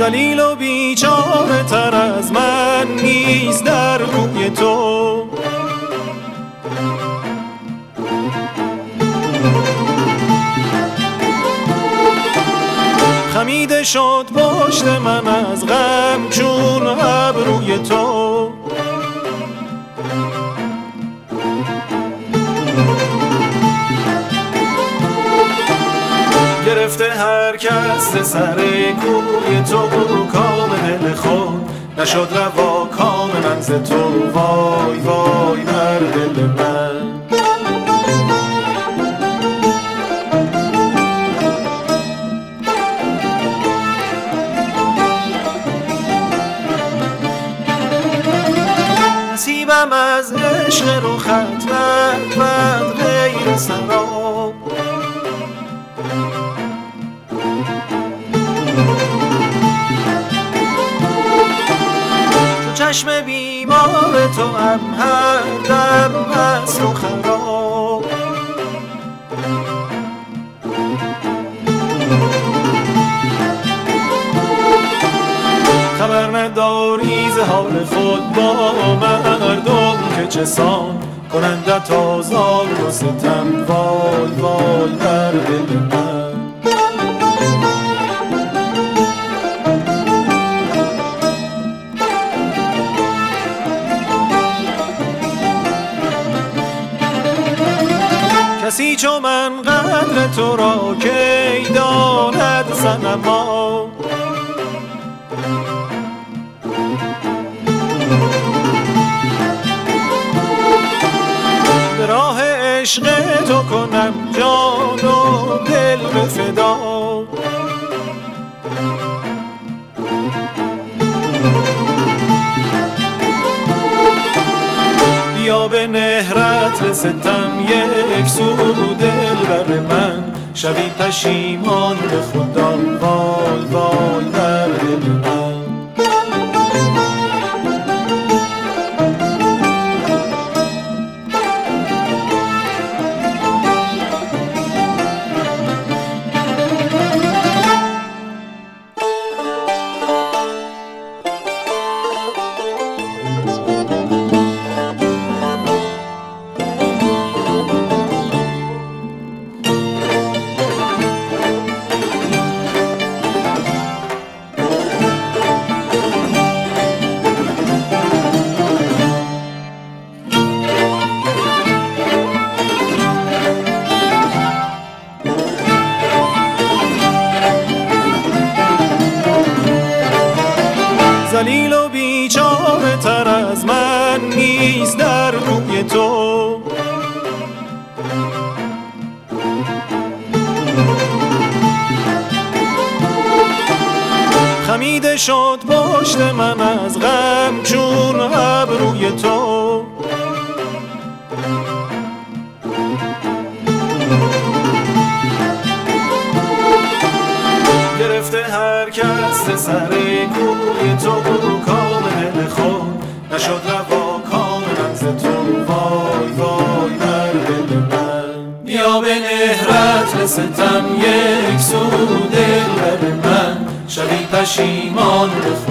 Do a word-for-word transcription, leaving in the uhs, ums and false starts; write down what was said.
ذلیل و بیچاره تر از من نیست در کوی تو. خمیده شد پشت من از غم چون ابروی تو. گرفته هر کس سر کوی تو کام دل خود، نشد روا کام من ز تو. وای وای بر دل من. نصیبم از عشق رو خط و غیر سراب، چشم بیمار تو هم هر دم هست و خراب. خبر نداری ز حال خود با مردم که چسان کنندت آزار و ستم. وای وای بر دل من. کسی چو من قدر تو را کی داند صنما. به راه عشق تو کنم جان و دل به فدا. بیا به نهرت رستم یک سو دل بر من، شوی پشیمان به خدا. وای وای بر دل من. ذلیل و بیچاره تر از من نیست در کوی تو. خمیده شد پشت من از غم چون ابروی تو. گرفته هر کس سر کوی تو کام دل خود، نشد روا کام من ز تو. وای وای بر دل من. بیا به نهرت رستم یک سو دل بر من، شوی پشیمان به